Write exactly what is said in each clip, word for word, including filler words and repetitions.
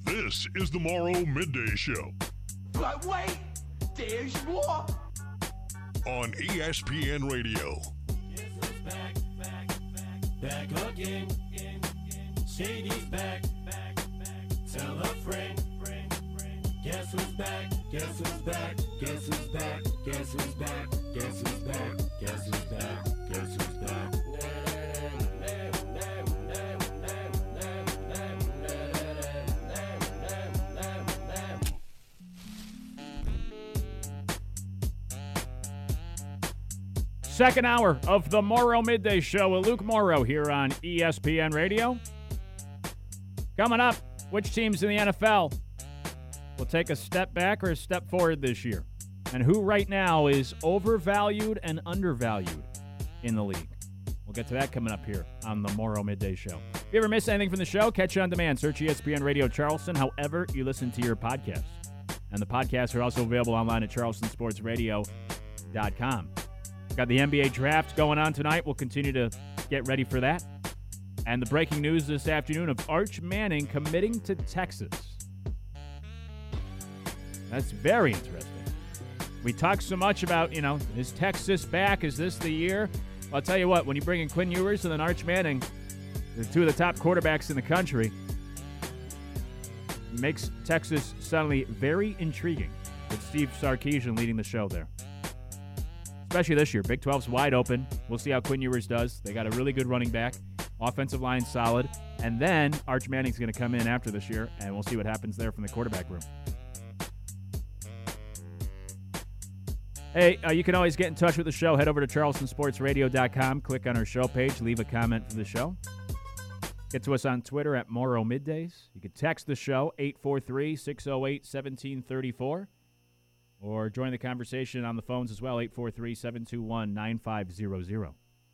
This is the Morrow Midday Show. But wait, there's more. On E S P N Radio. Guess who's back, back, back, back again. Shady's back, back, back. Tell a friend, friend, friend. Guess who's back, guess who's back, guess who's back, guess who's back, guess who's back, guess who's back, guess who's back. Second hour of the Morrow Midday Show with Luke Morrow here on E S P N Radio. Coming up, which teams in the N F L will take a step back or a step forward this year? And who right now is overvalued and undervalued in the league? We'll get to that coming up here on the Morrow Midday Show. If you ever miss anything from the show, catch it on demand. Search E S P N Radio Charleston, however you listen to your podcasts. And the podcasts are also available online at charleston sports radio dot com. Got the N B A draft going on tonight. We'll continue to get ready for that. And the breaking news this afternoon of Arch Manning committing to Texas. That's very interesting. We talk so much about, you know, is Texas back? Is this the year? Well, I'll tell you what, when you bring in Quinn Ewers and then Arch Manning, the two of the top quarterbacks in the country, it makes Texas suddenly very intriguing with Steve Sarkisian leading the show there. Especially this year. Big twelve's wide open. We'll see how Quinn Ewers does. They got a really good running back. Offensive line solid. And then Arch Manning's going to come in after this year, and we'll see what happens there from the quarterback room. Hey, uh, you can always get in touch with the show. Head over to charleston sports radio dot com. Click on our show page. Leave a comment for the show. Get to us on Twitter at Morrow Middays. You can text the show, eight four three, six oh eight, one seven three four. Or join the conversation on the phones as well, eight four three, seven two one, nine five zero zero.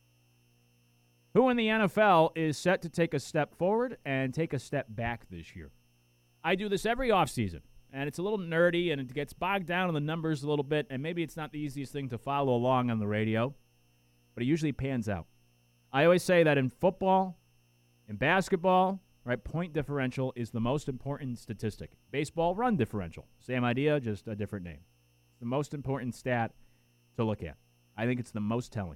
Who in the N F L is set to take a step forward and take a step back this year? I do this every offseason, and it's a little nerdy, and it gets bogged down in the numbers a little bit, and maybe it's not the easiest thing to follow along on the radio, but it usually pans out. I always say that in football, in basketball, right, point differential is the most important statistic. Baseball, run differential. Same idea, just a different name. The most important stat to look at. I think it's the most telling.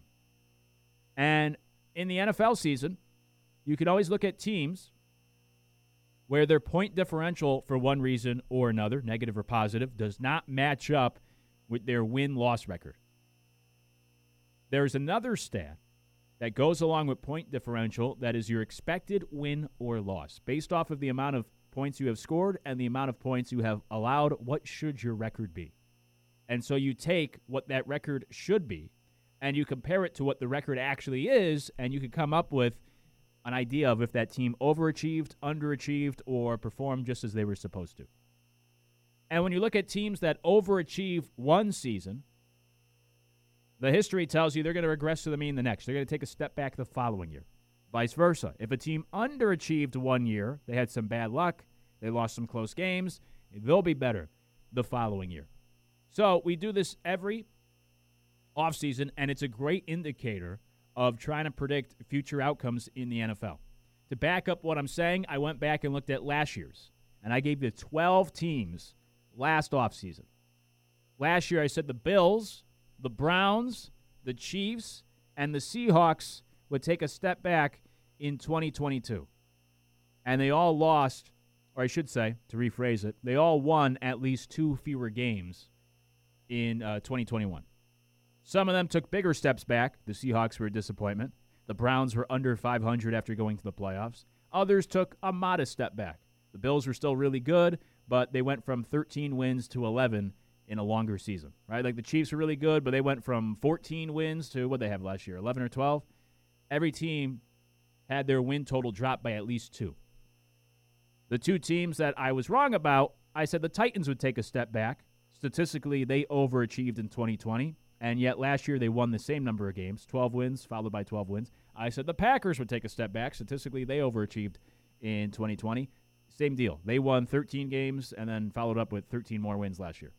And in the N F L season, you can always look at teams where their point differential for one reason or another, negative or positive, does not match up with their win-loss record. There's another stat that goes along with point differential that is your expected win or loss. Based off of the amount of points you have scored and the amount of points you have allowed, what should your record be? And so you take what that record should be, and you compare it to what the record actually is, and you can come up with an idea of if that team overachieved, underachieved, or performed just as they were supposed to. And when you look at teams that overachieve one season, the history tells you they're going to regress to the mean the next. They're going to take a step back the following year. Vice versa. If a team underachieved one year, they had some bad luck, they lost some close games, they'll be better the following year. So we do this every offseason, and it's a great indicator of trying to predict future outcomes in the N F L. To back up what I'm saying, I went back and looked at last year's, and I gave you twelve teams last offseason. Last year I said the Bills, the Browns, the Chiefs, and the Seahawks would take a step back in twenty twenty-two. And they all lost, or I should say, to rephrase it, they all won at least two fewer games in uh, twenty twenty-one. Some of them took bigger steps back. The Seahawks were a disappointment. The Browns were under five hundred after going to the playoffs. Others took a modest step back. The Bills were still really good, but they went from thirteen wins to eleven in a longer season, right? Like the Chiefs were really good, but they went from fourteen wins to what they have last year, eleven or twelve. Every team had their win total drop by at least two. The two teams that I was wrong about, I said the Titans would take a step back. Statistically, they overachieved in twenty twenty, and yet last year they won the same number of games, twelve wins followed by twelve wins. I said the Packers would take a step back. Statistically, they overachieved in twenty twenty. Same deal. They won thirteen games and then followed up with thirteen more wins last year.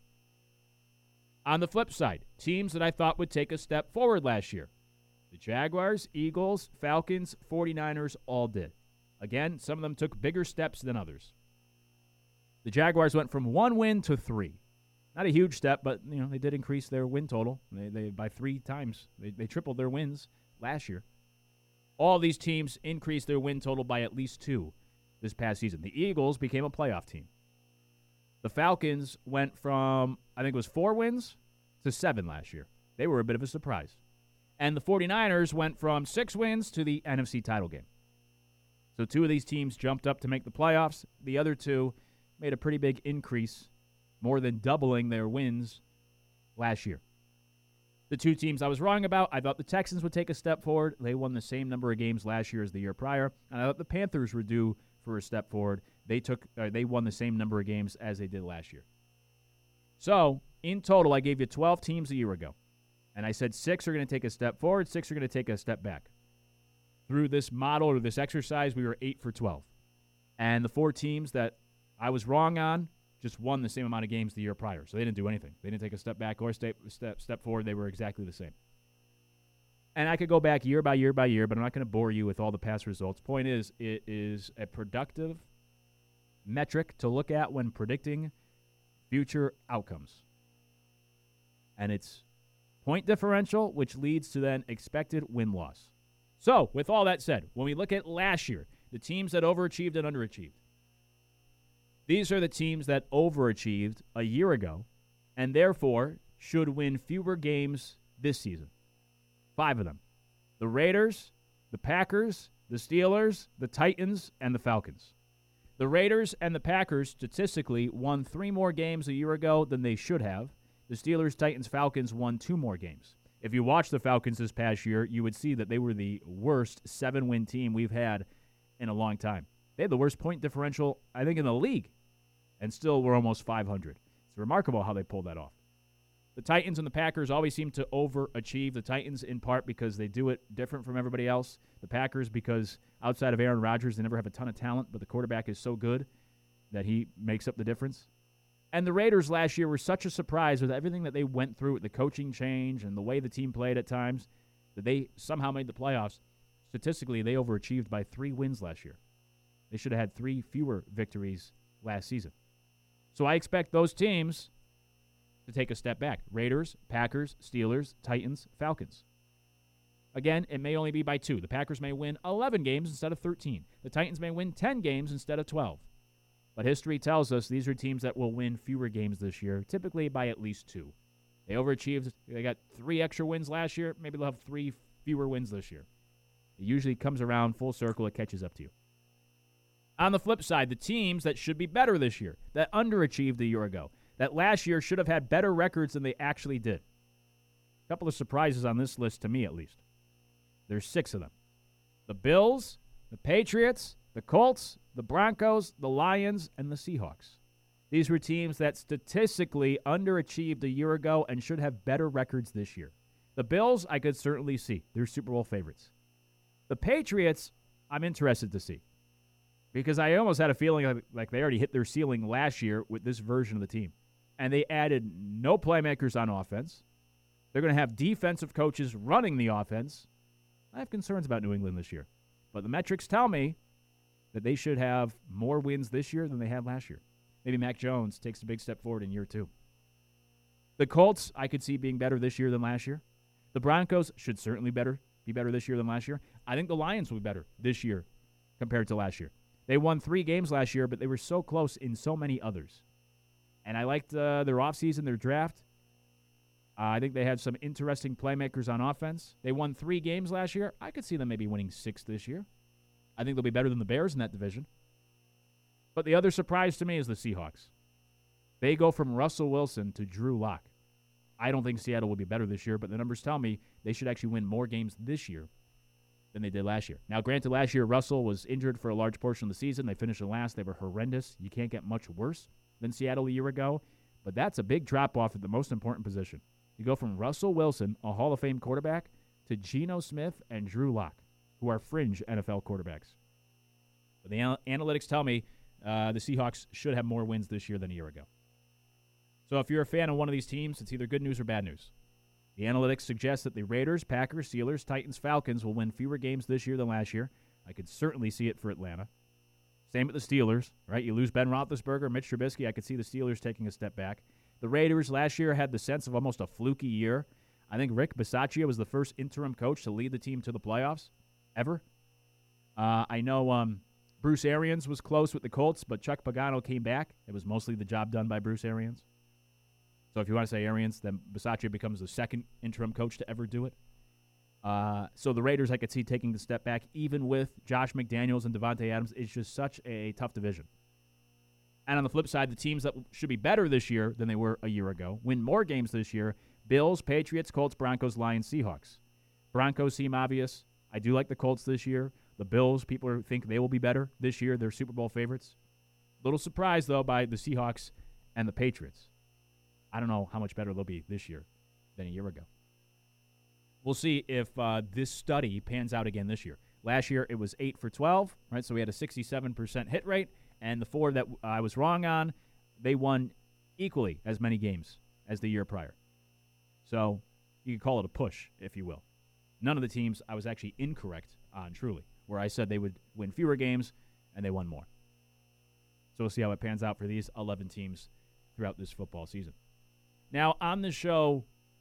On the flip side, teams that I thought would take a step forward last year, the Jaguars, Eagles, Falcons, forty-niners all did. Again, some of them took bigger steps than others. The Jaguars went from one win to three. Not a huge step, but you know they did increase their win total. They, they by three times. They, they tripled their wins last year. All these teams increased their win total by at least two this past season. The Eagles became a playoff team. The Falcons went from, I think it was four wins to seven last year. They were a bit of a surprise. And the 49ers went from six wins to the N F C title game. So two of these teams jumped up to make the playoffs. The other two made a pretty big increase, more than doubling their wins last year. The two teams I was wrong about, I thought the Texans would take a step forward. They won the same number of games last year as the year prior. And I thought the Panthers were due for a step forward. They took, uh, they won the same number of games as they did last year. So, in total, I gave you twelve teams a year ago. And I said six are going to take a step forward, six are going to take a step back. Through this model or this exercise, we were eight for twelve. And the four teams that I was wrong on just won the same amount of games the year prior. So they didn't do anything. They didn't take a step back or step, step, step forward. They were exactly the same. And I could go back year by year by year, but I'm not going to bore you with all the past results. Point is, it is a productive metric to look at when predicting future outcomes. And it's point differential, which leads to then expected win-loss. So, with all that said, when we look at last year, the teams that overachieved and underachieved, these are the teams that overachieved a year ago and therefore should win fewer games this season. Five of them. The Raiders, the Packers, the Steelers, the Titans, and the Falcons. The Raiders and the Packers statistically won three more games a year ago than they should have. The Steelers, Titans, Falcons won two more games. If you watch the Falcons this past year, you would see that they were the worst seven-win team we've had in a long time. They had the worst point differential, I think, in the league, and still were almost five hundred. It's remarkable how they pulled that off. The Titans and the Packers always seem to overachieve. The Titans in part because they do it different from everybody else. The Packers because outside of Aaron Rodgers, they never have a ton of talent, but the quarterback is so good that he makes up the difference. And the Raiders last year were such a surprise with everything that they went through with the coaching change and the way the team played at times that they somehow made the playoffs. Statistically, they overachieved by three wins last year. They should have had three fewer victories last season. So I expect those teams to take a step back. Raiders, Packers, Steelers, Titans, Falcons. Again, it may only be by two. The Packers may win eleven games instead of thirteen. The Titans may win ten games instead of twelve. But history tells us these are teams that will win fewer games this year, typically by at least two. They overachieved. They got three extra wins last year. Maybe they'll have three fewer wins this year. It usually comes around full circle. It catches up to you. On the flip side, the teams that should be better this year, that underachieved a year ago, that last year should have had better records than they actually did. A couple of surprises on this list, to me at least. There's six of them. The Bills, the Patriots, the Colts, the Broncos, the Lions, and the Seahawks. These were teams that statistically underachieved a year ago and should have better records this year. The Bills, I could certainly see. They're Super Bowl favorites. The Patriots, I'm interested to see. Because I almost had a feeling like, like they already hit their ceiling last year with this version of the team. And they added no playmakers on offense. They're going to have defensive coaches running the offense. I have concerns about New England this year. But the metrics tell me that they should have more wins this year than they had last year. Maybe Mac Jones takes a big step forward in year two. The Colts, I could see being better this year than last year. The Broncos should certainly better be better this year than last year. I think the Lions will be better this year compared to last year. They won three games last year, but they were so close in so many others. And I liked uh, their offseason, their draft. Uh, I think they had some interesting playmakers on offense. They won three games last year. I could see them maybe winning six this year. I think they'll be better than the Bears in that division. But the other surprise to me is the Seahawks. They go from Russell Wilson to Drew Lock. I don't think Seattle will be better this year, but the numbers tell me they should actually win more games this year than they did last year. Now, granted, last year Russell was injured for a large portion of the season. They finished in last. They were horrendous. You can't get much worse than Seattle a year ago, but that's a big drop-off at the most important position. You go from Russell Wilson, a Hall of Fame quarterback, to Geno Smith and Drew Lock, who are fringe N F L quarterbacks. But the anal- analytics tell me uh, the Seahawks should have more wins this year than a year ago. So if you're a fan of one of these teams, it's either good news or bad news. The analytics suggest that the Raiders, Packers, Steelers, Titans, Falcons will win fewer games this year than last year. I could certainly see it for Atlanta. Same with the Steelers, right? You lose Ben Roethlisberger, Mitch Trubisky. I could see the Steelers taking a step back. The Raiders last year had the sense of almost a fluky year. I think Rick Bisaccia was the first interim coach to lead the team to the playoffs ever. Uh, I know um, Bruce Arians was close with the Colts, but Chuck Pagano came back. It was mostly the job done by Bruce Arians. So if you want to say Arians, then Bisaccia becomes the second interim coach to ever do it. Uh, so the Raiders, I could see taking the step back, even with Josh McDaniels and Devontae Adams. It's just such a tough division. And on the flip side, the teams that should be better this year than they were a year ago, win more games this year, Bills, Patriots, Colts, Broncos, Lions, Seahawks. Broncos seem obvious. I do like the Colts this year. The Bills, people think they will be better this year. They're Super Bowl favorites. Little surprised, though, by the Seahawks and the Patriots. I don't know how much better they'll be this year than a year ago. We'll see if uh, this study pans out again this year. Last year, it was eight for twelve, right? So we had a sixty-seven percent hit rate, and the four that I was wrong on, they won equally as many games as the year prior. So you could call it a push, if you will. None of the teams I was actually incorrect on, truly, where I said they would win fewer games, and they won more. So we'll see how it pans out for these eleven teams throughout this football season. Now, on the show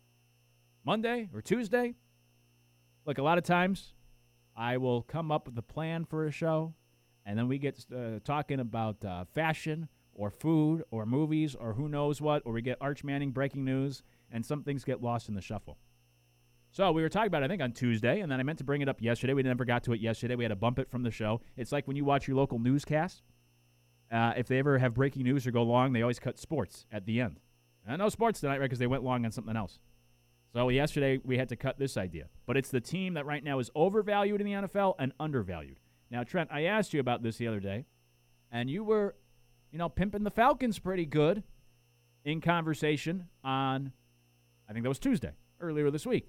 Monday or Tuesday, look, a lot of times I will come up with a plan for a show, and then we get uh, talking about uh, fashion or food or movies or who knows what, or we get Arch Manning breaking news, and some things get lost in the shuffle. So we were talking about it, I think, on Tuesday, and then I meant to bring it up yesterday. We never got to it yesterday. We had to bump it from the show. It's like when you watch your local newscast. Uh, if they ever have breaking news or go long, they always cut sports at the end. And no sports tonight, right, because they went long on something else. So yesterday we had to cut this idea. But it's the team that right now is overvalued in the N F L and undervalued. Now, Trent, I asked you about this the other day, and you were, you know, pimping the Falcons pretty good in conversation on, I think that was Tuesday, earlier this week.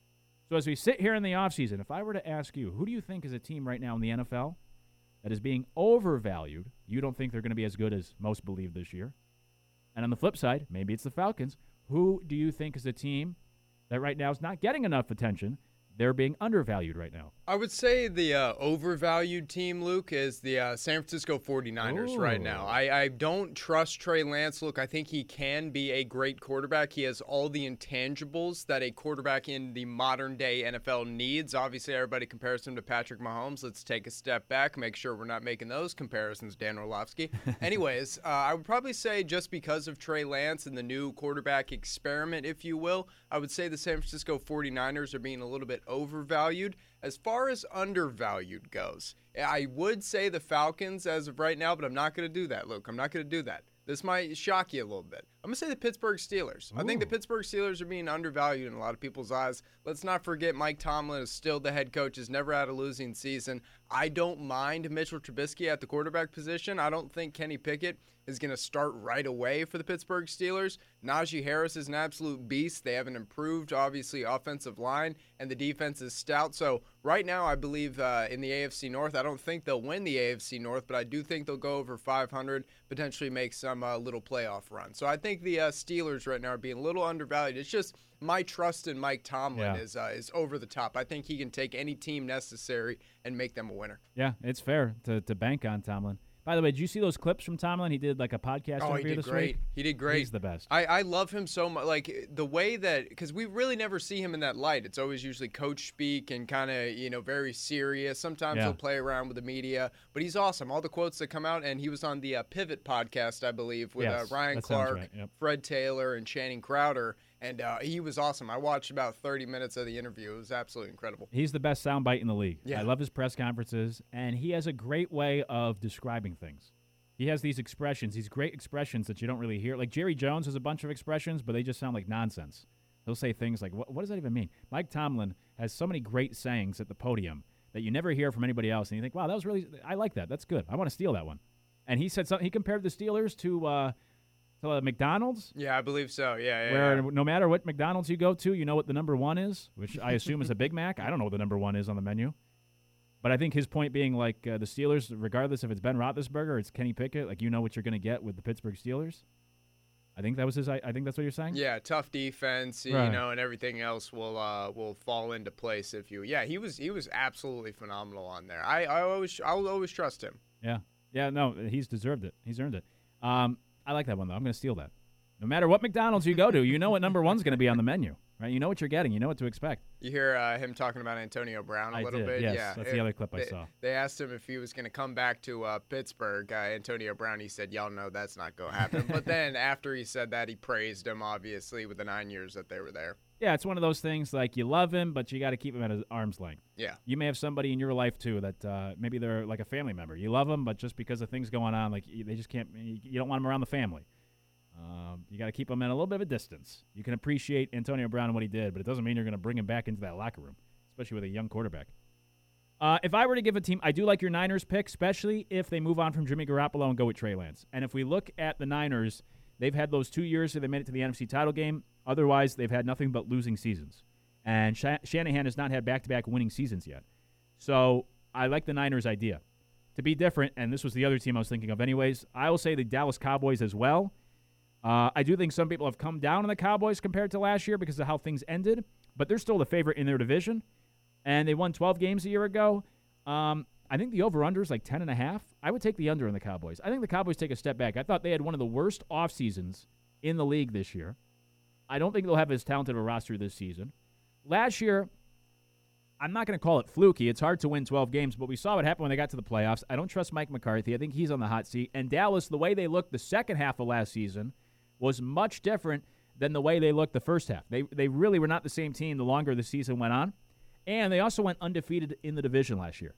So as we sit here in the offseason, if I were to ask you, who do you think is a team right now in the N F L that is being overvalued? You don't think they're going to be as good as most believe this year. And on the flip side, maybe it's the Falcons. Who do you think is a team that right now is not getting enough attention? They're being undervalued right now. I would say the uh, overvalued team, Luke, is the uh, San Francisco forty-niners Ooh. right now. I, I don't trust Trey Lance. Look, I think he can be a great quarterback. He has all the intangibles that a quarterback in the modern-day N F L needs. Obviously, everybody compares him to Patrick Mahomes. Let's take a step back, make sure we're not making those comparisons, Dan Orlovsky. Anyways, uh, I would probably say just because of Trey Lance and the new quarterback experiment, if you will, I would say the San Francisco forty-niners are being a little bit overvalued. As far as undervalued goes, I would say the Falcons as of right now, but I'm not going to do that, Luke. I'm not going to do that. This might shock you a little bit. I'm going to say the Pittsburgh Steelers. Ooh. I think the Pittsburgh Steelers are being undervalued in a lot of people's eyes. Let's not forget Mike Tomlin is still the head coach, has never had a losing season. I don't mind Mitchell Trubisky at the quarterback position. I don't think Kenny Pickett is going to start right away for the Pittsburgh Steelers. Najee Harris is an absolute beast. They have an improved, obviously, offensive line, and the defense is stout. So right now, I believe uh, in the A F C North, I don't think they'll win the A F C North, but I do think they'll go over five hundred, potentially make some uh, little playoff run. So I think the uh, Steelers right now are being a little undervalued. It's just my trust in Mike Tomlin yeah. is uh, is over the top. I think he can take any team necessary and make them a winner. Yeah, it's fair to, to bank on Tomlin. By the way, did you see those clips from Tomlin? He did like a podcast oh, interview he did this great. week. He did great. He's the best. I, I love him so much. Like the way that, because we really never see him in that light. It's always usually coach speak and kind of, you know, very serious. Sometimes yeah. he'll play around with the media, but he's awesome. All the quotes that come out, and he was on the uh, Pivot podcast, I believe, with yes, uh, Ryan that Clark, right. yep. Fred Taylor, and Channing Crowder. And uh, he was awesome. I watched about thirty minutes of the interview. It was absolutely incredible. He's the best soundbite in the league. Yeah. I love his press conferences, and he has a great way of describing things. He has these expressions, these great expressions that you don't really hear. Like Jerry Jones has a bunch of expressions, but they just sound like nonsense. He'll say things like, what, what does that even mean? Mike Tomlin has so many great sayings at the podium that you never hear from anybody else, and you think, wow, that was really – I like that. That's good. I want to steal that one. And he said something – he compared the Steelers to uh, – to uh, McDonald's? Yeah, I believe so. Yeah, yeah. Where yeah. no matter what McDonald's you go to, you know what the number one is, which I assume is a Big Mac. I don't know what the number one is on the menu. But I think his point being like uh, the Steelers, regardless if it's Ben Roethlisberger or it's Kenny Pickett, like you know what you're going to get with the Pittsburgh Steelers. I think that was his. I, I think that's what you're saying. Yeah, tough defense, right. you know, and everything else will uh, will fall into place if you. Yeah, he was he was absolutely phenomenal on there. I, I always I'll always trust him. Yeah. Yeah, no, he's deserved it. He's earned it. Um, I like that one, though. I'm going to steal that. No matter what McDonald's you go to, you know what number one's going to be on the menu, right? You know what you're getting. You know what to expect. You hear uh, him talking about Antonio Brown a I little did, bit? yes. Yeah, That's it- the other clip I they, saw. They asked him if he was going to come back to uh, Pittsburgh. Uh, Antonio Brown, he said, y'all know that's not going to happen. But then after he said that, he praised him, obviously, with the nine years that they were there. Yeah, it's one of those things like you love him, but you got to keep him at his arm's length. Yeah. You may have somebody in your life, too, that uh, maybe they're like a family member. You love them, but just because of things going on, like you- they just can't, you you don't want them around the family. Um, you got to keep him at a little bit of a distance. You can appreciate Antonio Brown and what he did, but it doesn't mean you're going to bring him back into that locker room, especially with a young quarterback. Uh, if I were to give a team, I do like your Niners pick, especially if they move on from Jimmy Garoppolo and go with Trey Lance. And if we look at the Niners, they've had those two years where they made it to the N F C title game. Otherwise, they've had nothing but losing seasons. And Sha- Shanahan has not had back-to-back winning seasons yet. So I like the Niners' idea. To be different, and this was the other team I was thinking of anyways, I will say the Dallas Cowboys as well. Uh, I do think some people have come down on the Cowboys compared to last year because of how things ended, but they're still the favorite in their division, and they won twelve games a year ago. Um, I think the over-under is like ten and a half. I would take the under on the Cowboys. I think the Cowboys take a step back. I thought they had one of the worst off seasons in the league this year. I don't think they'll have as talented a roster this season. Last year, I'm not going to call it fluky. It's hard to win twelve games, but we saw what happened when they got to the playoffs. I don't trust Mike McCarthy. I think he's on the hot seat. And Dallas, the way they looked the second half of last season was much different than the way they looked the first half. They they really were not the same team the longer the season went on. And they also went undefeated in the division last year.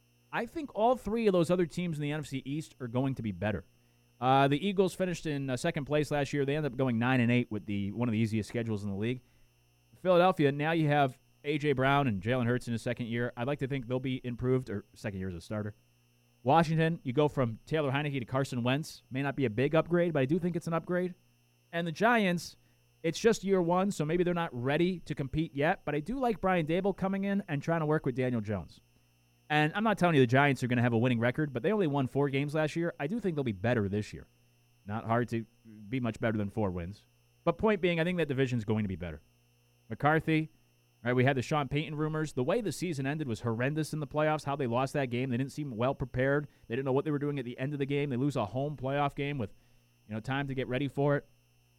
I think all three of those other teams in the N F C East are going to be better. Uh, the Eagles finished in uh, second place last year. They ended up going nine and eight with the one of the easiest schedules in the league. Philadelphia, now you have A J. Brown and Jalen Hurts in his second year. I'd like to think they'll be improved, or second year as a starter. Washington, you go from Taylor Heineke to Carson Wentz. May not be a big upgrade, but I do think it's an upgrade. And the Giants, it's just year one, so maybe they're not ready to compete yet, but I do like Brian Dable coming in and trying to work with Daniel Jones. And I'm not telling you the Giants are going to have a winning record, but they only won four games last year. I do think they'll be better this year. Not hard to be much better than four wins. But point being, I think that division is going to be better. McCarthy, right? We had the Sean Payton rumors. The way the season ended was horrendous in the playoffs, how they lost that game. They didn't seem well prepared. They didn't know what they were doing at the end of the game. They lose a home playoff game with, you know, time to get ready for it.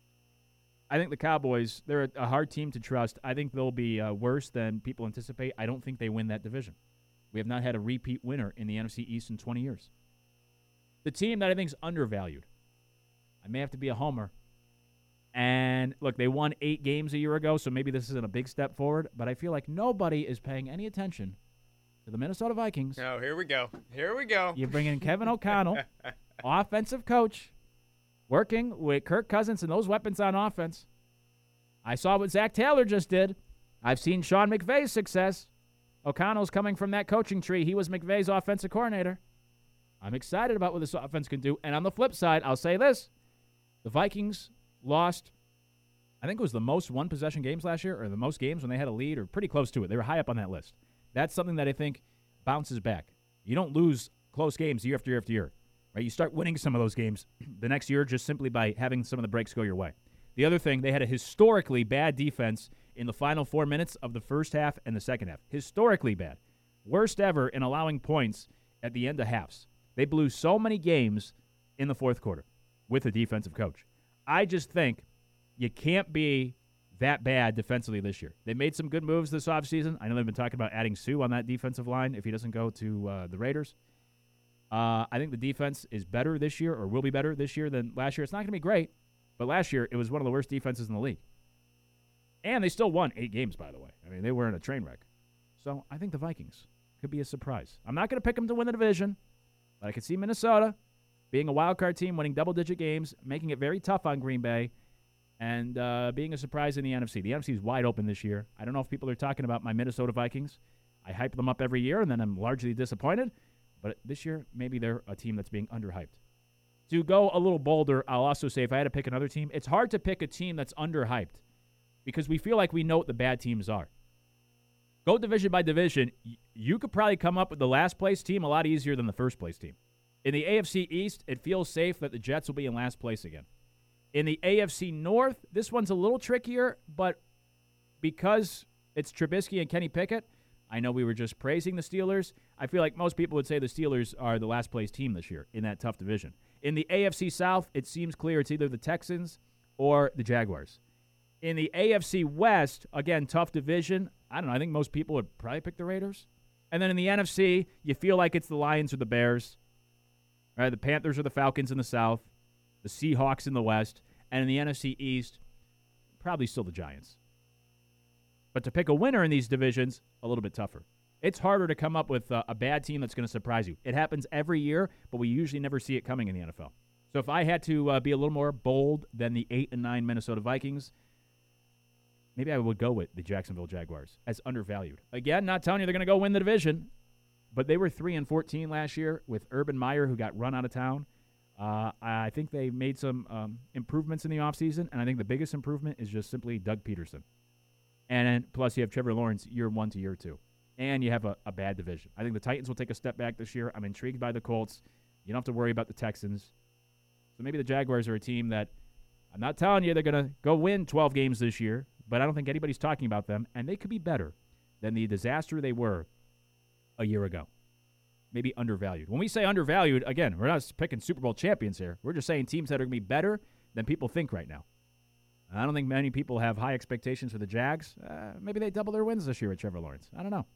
I think the Cowboys, they're a, a hard team to trust. I think they'll be uh, worse than people anticipate. I don't think they win that division. We have not had a repeat winner in the N F C East in twenty years. The team that I think is undervalued, I may have to be a homer. And, look, they won eight games a year ago, so maybe this isn't a big step forward. But I feel like nobody is paying any attention to the Minnesota Vikings. Oh, here we go. Here we go. You bring in Kevin O'Connell, offensive coach, working with Kirk Cousins and those weapons on offense. I saw what Zach Taylor just did. I've seen Sean McVay's success. O'Connell's coming from that coaching tree. He was McVay's offensive coordinator. I'm excited about what this offense can do. And on the flip side, I'll say this. The Vikings lost, I think it was the most one-possession games last year, or the most games when they had a lead, or pretty close to it. They were high up on that list. That's something that I think bounces back. You don't lose close games year after year after year. Right? You start winning some of those games the next year just simply by having some of the breaks go your way. The other thing, they had a historically bad defense in the final four minutes of the first half and the second half. Historically bad. Worst ever in allowing points at the end of halves. They blew so many games in the fourth quarter with a defensive coach. I just think you can't be that bad defensively this year. They made some good moves this offseason. I know they've been talking about adding Sue on that defensive line if he doesn't go to uh, the Raiders. Uh, I think the defense is better this year, or will be better this year than last year. It's not going to be great, but last year it was one of the worst defenses in the league. And they still won eight games, by the way. I mean, they were in a train wreck. So I think the Vikings could be a surprise. I'm not going to pick them to win the division, but I could see Minnesota being a wild card team, winning double-digit games, making it very tough on Green Bay, and uh, being a surprise in the N F C. The N F C is wide open this year. I don't know if people are talking about my Minnesota Vikings. I hype them up every year, and then I'm largely disappointed. But this year, maybe they're a team that's being underhyped. To go a little bolder, I'll also say if I had to pick another team, it's hard to pick a team that's underhyped because we feel like we know what the bad teams are. Go division by division. You could probably come up with the last place team a lot easier than the first place team. In the A F C East, it feels safe that the Jets will be in last place again. In the A F C North, this one's a little trickier, but because it's Trubisky and Kenny Pickett, I know we were just praising the Steelers. I feel like most people would say the Steelers are the last place team this year in that tough division. In the A F C South, it seems clear it's either the Texans or the Jaguars. In the A F C West, again, tough division. I don't know. I think most people would probably pick the Raiders. And then in the N F C, you feel like it's the Lions or the Bears. Right? The Panthers or the Falcons in the South. The Seahawks in the West. And in the N F C East, probably still the Giants. But to pick a winner in these divisions, a little bit tougher. It's harder to come up with uh, a bad team that's going to surprise you. It happens every year, but we usually never see it coming in the N F L. So if I had to uh, be a little more bold than the eight and nine Minnesota Vikings, maybe I would go with the Jacksonville Jaguars as undervalued. Again, not telling you they're going to go win the division, but they were three and fourteen last year with Urban Meyer, who got run out of town. Uh, I think they made some um, improvements in the offseason, and I think the biggest improvement is just simply Doug Peterson. And then, plus you have Trevor Lawrence year one to year two. And you have a, a bad division. I think the Titans will take a step back this year. I'm intrigued by the Colts. You don't have to worry about the Texans. So maybe the Jaguars are a team that I'm not telling you they're going to go win twelve games this year, but I don't think anybody's talking about them, and they could be better than the disaster they were a year ago. Maybe undervalued. When we say undervalued, again, we're not picking Super Bowl champions here. We're just saying teams that are going to be better than people think right now. I don't think many people have high expectations for the Jags. Uh, maybe they double their wins this year with Trevor Lawrence. I don't know.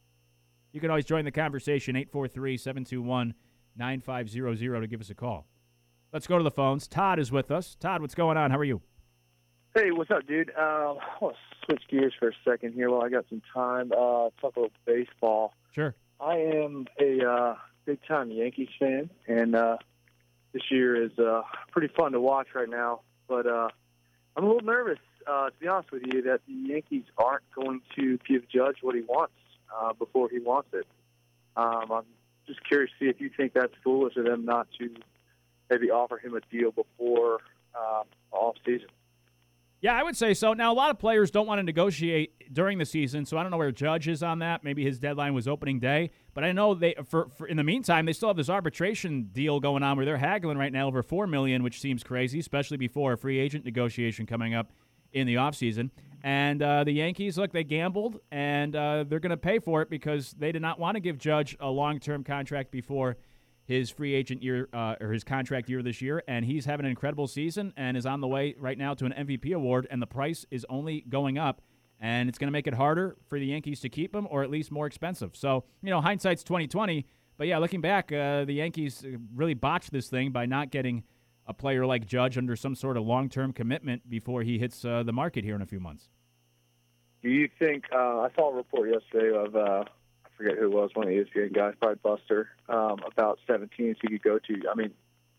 You can always join the conversation, eight four three, seven two one, nine five zero zero to give us a call. Let's go to the phones. Todd is with us. Todd, what's going on? How are you? Hey, what's up, dude? Uh, I want to switch gears for a second here while I got some time. Uh, talk about baseball. Sure. I am a uh, big-time Yankees fan, and uh, this year is uh, pretty fun to watch right now. But uh, I'm a little nervous, uh, to be honest with you, that the Yankees aren't going to give Judge what he wants uh, before he wants it. Um, I'm just curious to see if you think that's foolish of them not to maybe offer him a deal before uh, off season. Yeah, I would say so. Now, a lot of players don't want to negotiate during the season, so I don't know where Judge is on that. Maybe his deadline was opening day. But I know they, for, for in the meantime, they still have this arbitration deal going on where they're haggling right now over four million dollars, which seems crazy, especially before a free agent negotiation coming up in the offseason. And uh, the Yankees, look, they gambled, and uh, they're going to pay for it because they did not want to give Judge a long-term contract before his free agent year uh, or his contract year this year, and he's having an incredible season and is on the way right now to an M V P award, and the price is only going up, and it's going to make it harder for the Yankees to keep him or at least more expensive. So, you know, hindsight's twenty twenty, but yeah, looking back, uh, the Yankees really botched this thing by not getting a player like Judge under some sort of long-term commitment before he hits uh, the market here in a few months. Do you think uh, – I saw a report yesterday of uh, – I forget who it was, one of the E S P N guys, probably Buster, um, about seven teams he could go to. I mean,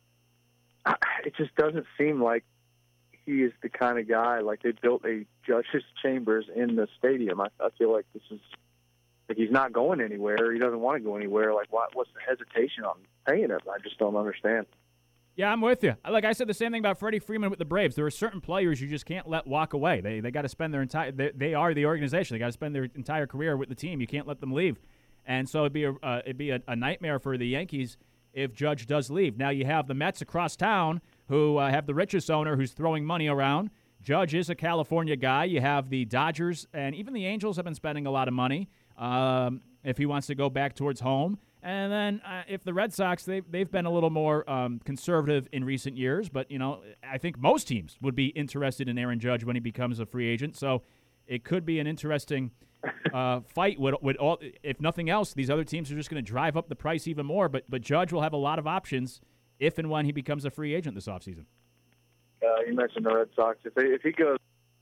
it just doesn't seem like he is the kind of guy, like they built a judge's chambers in the stadium. I, I feel like this is, like he's not going anywhere. He doesn't want to go anywhere. Like, what, what's the hesitation on paying him? I just don't understand. Yeah, I'm with you. Like I said, the same thing about Freddie Freeman with the Braves. There are certain players you just can't let walk away. They they got to spend their entire. They, they are the organization. They got to spend their entire career with the team. You can't let them leave, and so it'd be a uh, it'd be a, a nightmare for the Yankees if Judge does leave. Now you have the Mets across town who uh, have the richest owner who's throwing money around. Judge is a California guy. You have the Dodgers and even the Angels have been spending a lot of money um, if he wants to go back towards home. And then uh, if the Red Sox, they've, they've been a little more um, conservative in recent years. But, you know, I think most teams would be interested in Aaron Judge when he becomes a free agent. So it could be an interesting uh, fight. With, with all, if nothing else, these other teams are just going to drive up the price even more. But but Judge will have a lot of options if and when he becomes a free agent this offseason. Uh, you mentioned the Red Sox. If, they, if he goes...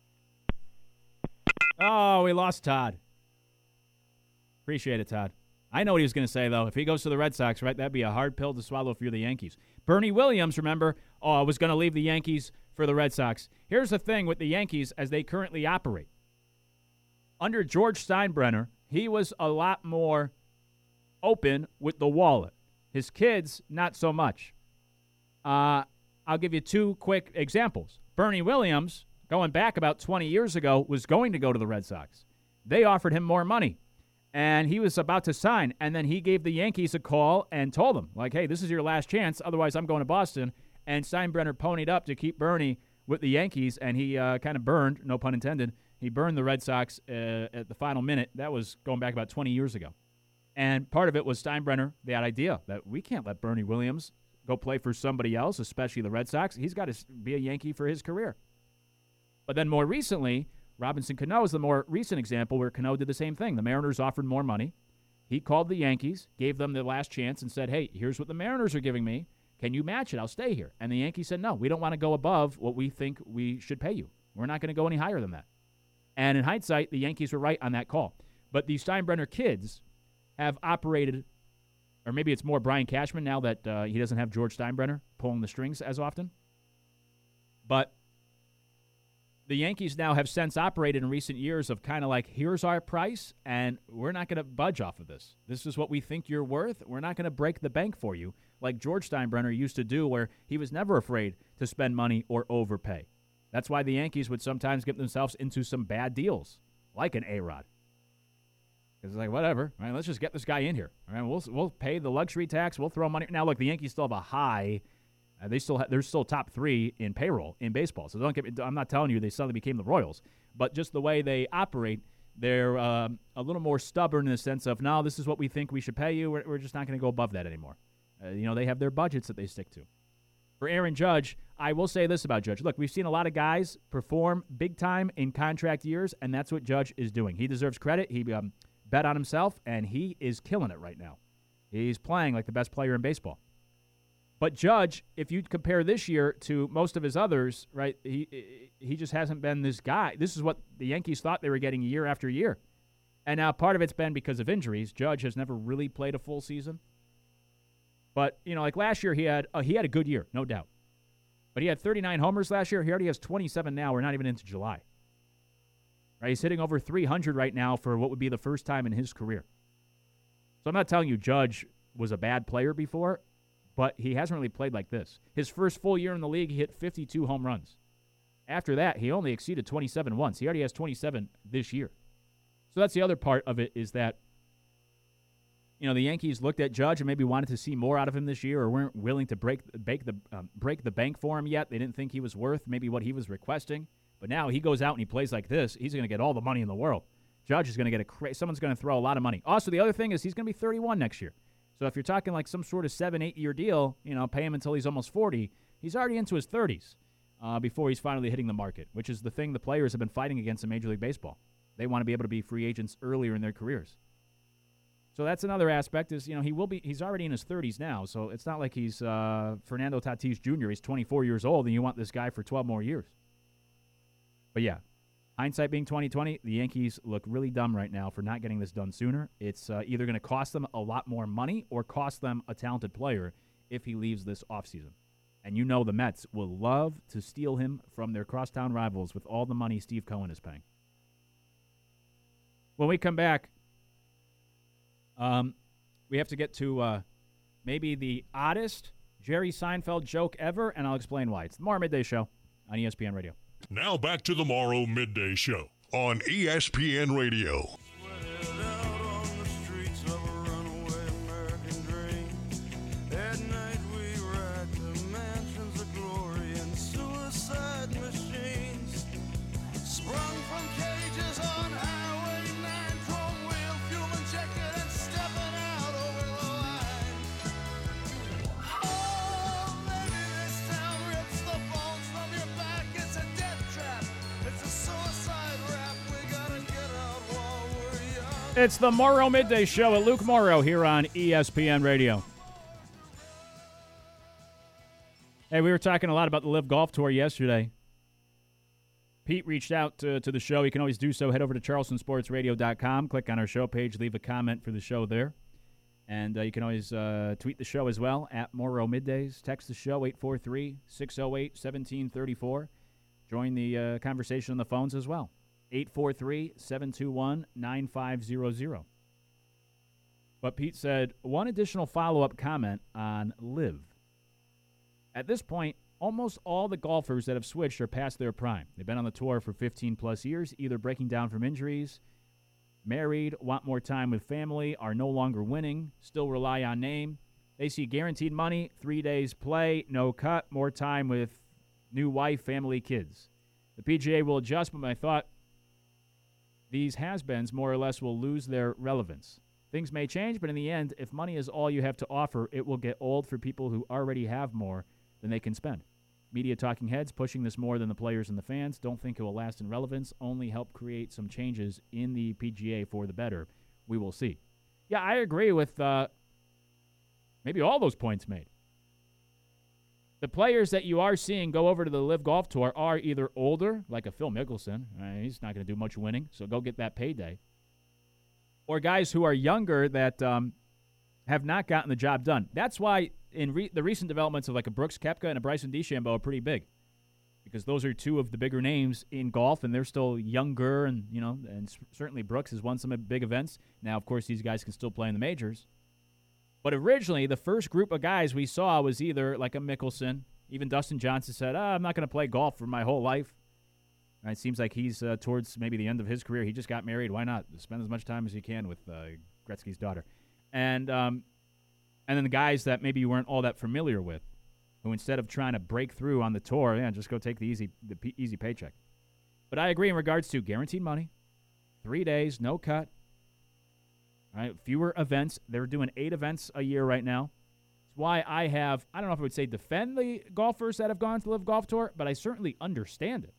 Oh, we lost Todd. Appreciate it, Todd. I know what he was going to say, though. If he goes to the Red Sox, right, that'd be a hard pill to swallow if you're the Yankees. Bernie Williams, remember, oh, was going to leave the Yankees for the Red Sox. Here's the thing with the Yankees as they currently operate. Under George Steinbrenner, he was a lot more open with the wallet. His kids, not so much. Uh, I'll give you two quick examples. Bernie Williams, going back about twenty years ago, was going to go to the Red Sox. They offered him more money. And he was about to sign, and then he gave the Yankees a call and told them, like, hey, this is your last chance, otherwise I'm going to Boston. And Steinbrenner ponied up to keep Bernie with the Yankees, and he uh, kind of burned, no pun intended, He burned the Red Sox uh, at the final minute. That was going back about twenty years ago. And part of it was Steinbrenner, that idea that we can't let Bernie Williams go play for somebody else, especially the Red Sox. He's got to be a Yankee for his career. But then more recently, Robinson Cano is the more recent example where Cano did the same thing. The Mariners offered more money. He called the Yankees, gave them the last chance, and said, hey, here's what the Mariners are giving me. Can you match it? I'll stay here. And the Yankees said, no, we don't want to go above what we think we should pay you. We're not going to go any higher than that. And in hindsight, the Yankees were right on that call. But the Steinbrenner kids have operated, or maybe it's more Brian Cashman now that uh, he doesn't have George Steinbrenner pulling the strings as often. But the Yankees now have since operated in recent years of kind of like, here's our price, and we're not going to budge off of this. This is what we think you're worth. We're not going to break the bank for you, like George Steinbrenner used to do, where he was never afraid to spend money or overpay. That's why the Yankees would sometimes get themselves into some bad deals, like an A-Rod. It's like, whatever, right? Let's just get this guy in here. All right, we'll we'll pay the luxury tax. We'll throw money. Now, look, the Yankees still have a high. Uh, they still ha- they're still top three in payroll in baseball. So don't get me. I'm not telling you they suddenly became the Royals, but just the way they operate, they're um, a little more stubborn in the sense of, no, this is what we think we should pay you. We're, we're just not going to go above that anymore. Uh, you know, they have their budgets that they stick to. For Aaron Judge, I will say this about Judge. Look, we've seen a lot of guys perform big time in contract years, and that's what Judge is doing. He deserves credit. He um, bet on himself, and he is killing it right now. He's playing like the best player in baseball. But Judge, if you compare this year to most of his others, right, he he just hasn't been this guy. This is what the Yankees thought they were getting year after year. And now part of it's been because of injuries. Judge has never really played a full season. But, you know, like last year he had uh, he had a good year, no doubt. But he had thirty-nine homers last year. He already has twenty-seven now. We're not even into July. Right? He's hitting over three hundred right now for what would be the first time in his career. So I'm not telling you Judge was a bad player before, but he hasn't really played like this. His first full year in the league, he hit fifty-two home runs. After that, he only exceeded twenty-seven once. He already has twenty-seven this year. So that's the other part of it is that, you know, the Yankees looked at Judge and maybe wanted to see more out of him this year or weren't willing to break, break, the, um, break the bank for him yet. They didn't think he was worth maybe what he was requesting. But now he goes out and he plays like this, he's going to get all the money in the world. Judge is going to get a cra- – someone's going to throw a lot of money. Also, the other thing is he's going to be thirty-one next year. So if you're talking like some sort of seven, eight-year deal, you know, pay him until he's almost forty, he's already into his thirties uh, before he's finally hitting the market, which is the thing the players have been fighting against in Major League Baseball. They want to be able to be free agents earlier in their careers. So that's another aspect is, you know, he will be – he's already in his thirties now, so it's not like he's uh, Fernando Tatis Junior He's twenty-four years old, and you want this guy for twelve more years. But, yeah, hindsight being twenty twenty, the Yankees look really dumb right now for not getting this done sooner. It's uh, either going to cost them a lot more money or cost them a talented player if he leaves this offseason. And you know the Mets will love to steal him from their crosstown rivals with all the money Steve Cohen is paying. When we come back, um, we have to get to uh, maybe the oddest Jerry Seinfeld joke ever, and I'll explain why. It's the Morrow Midday Show on E S P N Radio. Now back to the Morrow Midday Show on E S P N Radio. It's the Morrow Midday Show with Luke Morrow here on E S P N Radio. Hey, we were talking a lot about the Live Golf Tour yesterday. Pete reached out to, to the show. You can always do so. Head over to charleston sports radio dot com. Click on our show page. Leave a comment for the show there. And uh, you can always uh, tweet the show as well, at Morrow Middays. Text the show, eight four three, six oh eight, one seven three four. Join the uh, conversation on the phones as well. eight four three, seven two one, nine five zero zero. But Pete said, one additional follow-up comment on Live. At this point, almost all the golfers that have switched are past their prime. They've been on the tour for fifteen plus years, either breaking down from injuries, married, want more time with family, are no longer winning, still rely on name. They see guaranteed money, three days play, no cut, more time with new wife, family, kids. The P G A will adjust, but my thought these has-beens more or less will lose their relevance. Things may change, but in the end, if money is all you have to offer, it will get old for people who already have more than they can spend. Media talking heads pushing this more than the players and the fans don't think it will last in relevance, only help create some changes in the P G A for the better. We will see. Yeah, I agree with uh, maybe all those points made. The players that you are seeing go over to the Live Golf Tour are either older, like a Phil Mickelson. Uh, he's not going to do much winning, so go get that payday. Or guys who are younger that um, have not gotten the job done. That's why in re- the recent developments of like a Brooks Koepka and a Bryson DeChambeau are pretty big, because those are two of the bigger names in golf, and they're still younger, and you know, and c- certainly Brooks has won some big events. Now, of course, these guys can still play in the majors. But originally, the first group of guys we saw was either like a Mickelson. Even Dustin Johnson said, oh, I'm not going to play golf for my whole life. And it seems like he's uh, towards maybe the end of his career. He just got married. Why not? Spend as much time as you can with uh, Gretzky's daughter. And um, and then the guys that maybe you weren't all that familiar with, who instead of trying to break through on the tour, yeah, just go take the easy the p- easy paycheck. But I agree in regards to guaranteed money, three days, no cut. All right, fewer events. They're doing eight events a year right now. It's why I have, I don't know if I would say defend the golfers that have gone to the Live Golf Tour, but I certainly understand it.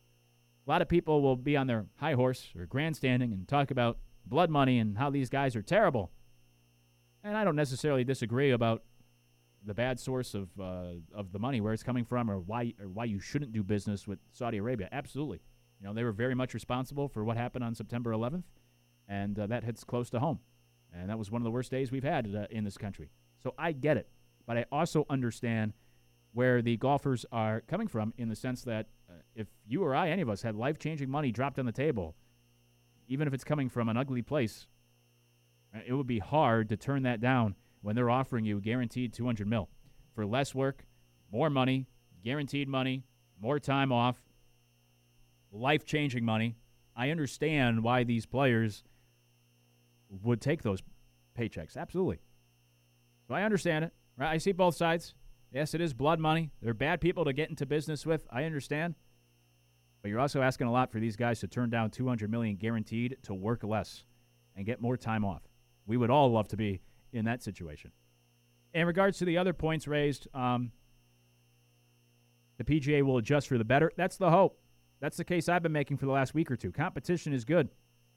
A lot of people will be on their high horse or grandstanding and talk about blood money and how these guys are terrible. And I don't necessarily disagree about the bad source of uh, of the money, where it's coming from, or why or why you shouldn't do business with Saudi Arabia. Absolutely. You know, they were very much responsible for what happened on September eleventh. And uh, that hits close to home. And that was one of the worst days we've had uh, in this country. So I get it. But I also understand where the golfers are coming from, in the sense that uh, if you or I, any of us, had life-changing money dropped on the table, even if it's coming from an ugly place, uh, it would be hard to turn that down when they're offering you guaranteed two hundred mil for less work, more money, guaranteed money, more time off, life-changing money. I understand why these players would take those paychecks. Absolutely. So I understand it. Right? I see both sides. Yes, it is blood money. They're bad people to get into business with. I understand. But you're also asking a lot for these guys to turn down two hundred million dollars guaranteed to work less and get more time off. We would all love to be in that situation. In regards to the other points raised, um, the P G A will adjust for the better. That's the hope. That's the case I've been making for the last week or two. Competition is good.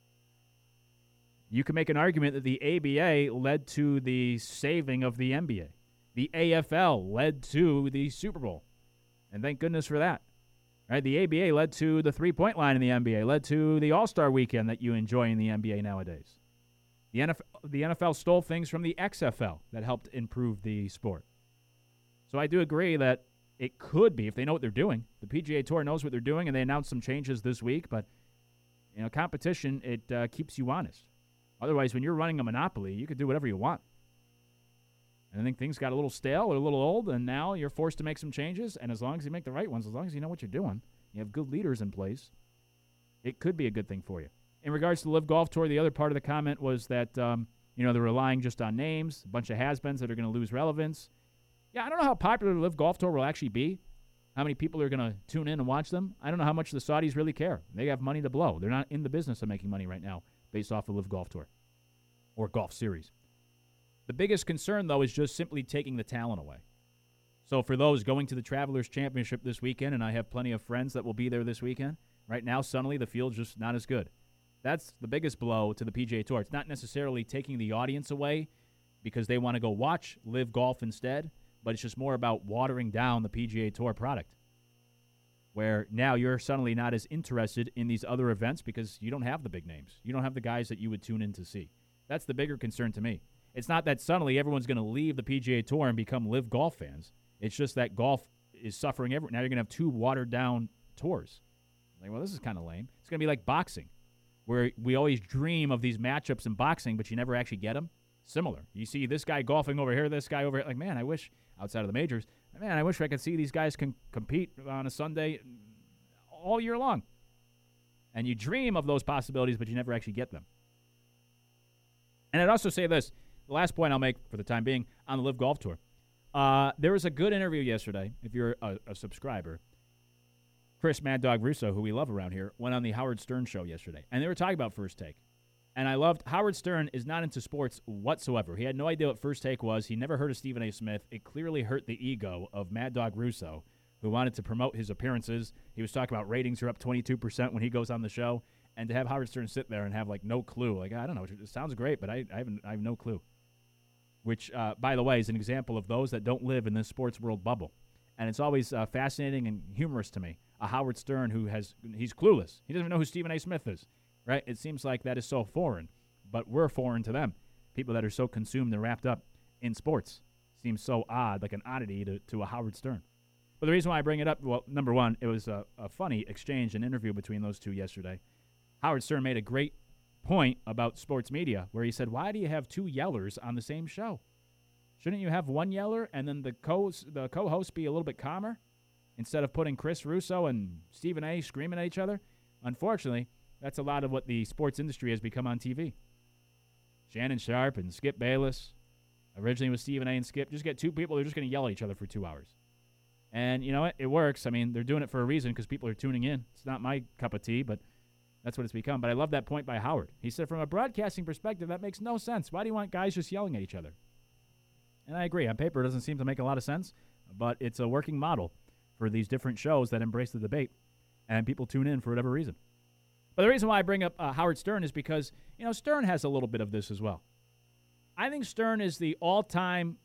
You can make an argument that the A B A led to the saving of the N B A. The A F L led to the Super Bowl. And thank goodness for that. Right? The A B A led to the three-point line in the N B A, led to the All-Star weekend that you enjoy in the N B A nowadays. The N F L, the N F L stole things from the X F L that helped improve the sport. So I do agree that it could be, if they know what they're doing. The P G A Tour knows what they're doing, and they announced some changes this week. But, you know, competition, it uh, keeps you honest. Otherwise, when you're running a monopoly, you could do whatever you want. And I think things got a little stale or a little old, and now you're forced to make some changes. And as long as you make the right ones, as long as you know what you're doing, you have good leaders in place, it could be a good thing for you. In regards to the Live Golf Tour, the other part of the comment was that, um, you know, they're relying just on names, a bunch of has-beens that are going to lose relevance. Yeah, I don't know how popular the Live Golf Tour will actually be, how many people are going to tune in and watch them. I don't know how much the Saudis really care. They have money to blow. They're not in the business of making money right now based off the Live Golf Tour or Golf Series. The biggest concern, though, is just simply taking the talent away. So for those going to the Travelers Championship this weekend, and I have plenty of friends that will be there this weekend, right now, suddenly the field's just not as good. That's the biggest blow to the P G A Tour. It's not necessarily taking the audience away because they want to go watch Live Golf instead, but it's just more about watering down the P G A Tour product, where now you're suddenly not as interested in these other events because you don't have the big names. You don't have the guys that you would tune in to see. That's the bigger concern to me. It's not that suddenly everyone's going to leave the P G A Tour and become Live Golf fans. It's just that golf is suffering. Every, now you're going to have two watered-down tours. Like, well, this is kind of lame. It's going to be like boxing, where we always dream of these matchups in boxing, but you never actually get them. Similar. You see this guy golfing over here, this guy over here. Like, man, I wish, outside of the majors, man, I wish I could see these guys can compete on a Sunday all year long. And you dream of those possibilities, but you never actually get them. And I'd also say this, the last point I'll make for the time being on the Live Golf Tour. Uh, there was a good interview yesterday, if you're a, a subscriber. Chris Mad Dog Russo, who we love around here, went on the Howard Stern show yesterday, and they were talking about First Take. And I loved Howard Stern is not into sports whatsoever. He had no idea what First Take was. He never heard of Stephen A. Smith. It clearly hurt the ego of Mad Dog Russo, who wanted to promote his appearances. He was talking about ratings are up twenty-two percent when he goes on the show. And to have Howard Stern sit there and have, like, no clue. Like, I don't know. It sounds great, but I, I, have, I have no clue. Which, uh, by the way, is an example of those that don't live in this sports world bubble. And it's always uh, fascinating and humorous to me. A Howard Stern who has, he's clueless. He doesn't even know who Stephen A. Smith is, right? It seems like that is so foreign, but we're foreign to them. People that are so consumed and wrapped up in sports seems so odd, like an oddity to, to a Howard Stern. But the reason why I bring it up, well, number one, it was a, a funny exchange and interview between those two yesterday. Howard Stern made a great point about sports media where he said, why do you have two yellers on the same show? Shouldn't you have one yeller and then the co the co-host be a little bit calmer instead of putting Chris Russo and Stephen A. screaming at each other? Unfortunately, that's a lot of what the sports industry has become on T V. Shannon Sharp and Skip Bayless. Originally with Stephen A. and Skip. Just get two people, they're just going to yell at each other for two hours. And you know what? It works. I mean, they're doing it for a reason because people are tuning in. It's not my cup of tea, but that's what it's become. But I love that point by Howard. He said, from a broadcasting perspective, that makes no sense. Why do you want guys just yelling at each other? And I agree. On paper, it doesn't seem to make a lot of sense, but it's a working model for these different shows that embrace the debate, and people tune in for whatever reason. But the reason why I bring up uh, Howard Stern is because, you know, Stern has a little bit of this as well. I think Stern is the all-time,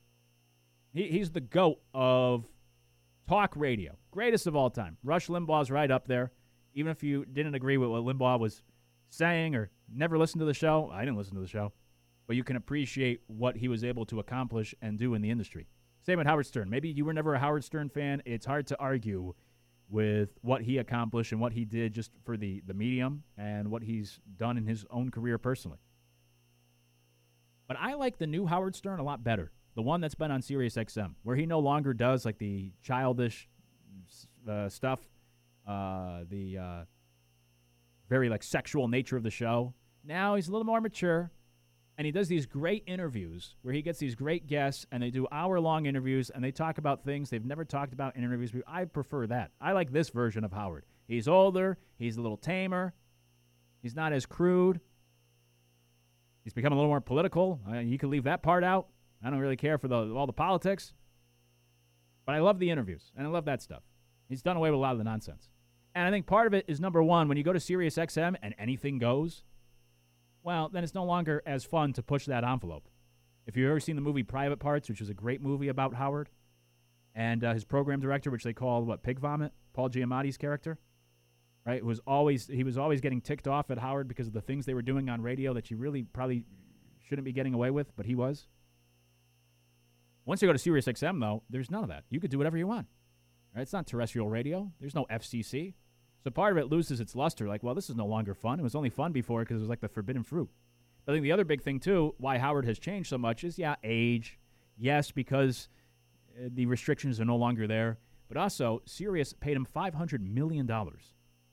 he, he's the GOAT of talk radio. Greatest of all time. Rush Limbaugh's right up there. Even if you didn't agree with what Limbaugh was saying or never listened to the show, I didn't listen to the show, but you can appreciate what he was able to accomplish and do in the industry. Same with Howard Stern. Maybe you were never a Howard Stern fan. It's hard to argue with what he accomplished and what he did just for the, the medium and what he's done in his own career personally. But I like the new Howard Stern a lot better, the one that's been on Sirius X M, where he no longer does like the childish uh, stuff, uh, the uh, very like sexual nature of the show. Now he's a little more mature. And he does these great interviews where he gets these great guests, and they do hour-long interviews, and they talk about things they've never talked about in interviews. I prefer that. I like this version of Howard. He's older. He's a little tamer. He's not as crude. He's become a little more political. Uh, you can leave that part out. I don't really care for the, all the politics. But I love the interviews, and I love that stuff. He's done away with a lot of the nonsense. And I think part of it is, number one, when you go to Sirius X M and anything goes, well, then it's no longer as fun to push that envelope. If you've ever seen the movie Private Parts, which is a great movie about Howard, and uh, his program director, which they call, what, Pig Vomit, Paul Giamatti's character, right, was always he was always getting ticked off at Howard because of the things they were doing on radio that you really probably shouldn't be getting away with, but he was. Once you go to Sirius X M, though, there's none of that. You could do whatever you want. Right? It's not terrestrial radio. There's no F C C. So part of it loses its luster. Like, well, this is no longer fun. It was only fun before because it was like the forbidden fruit. But I think the other big thing, too, why Howard has changed so much is, yeah, age. Yes, because uh, the restrictions are no longer there. But also, Sirius paid him five hundred million dollars.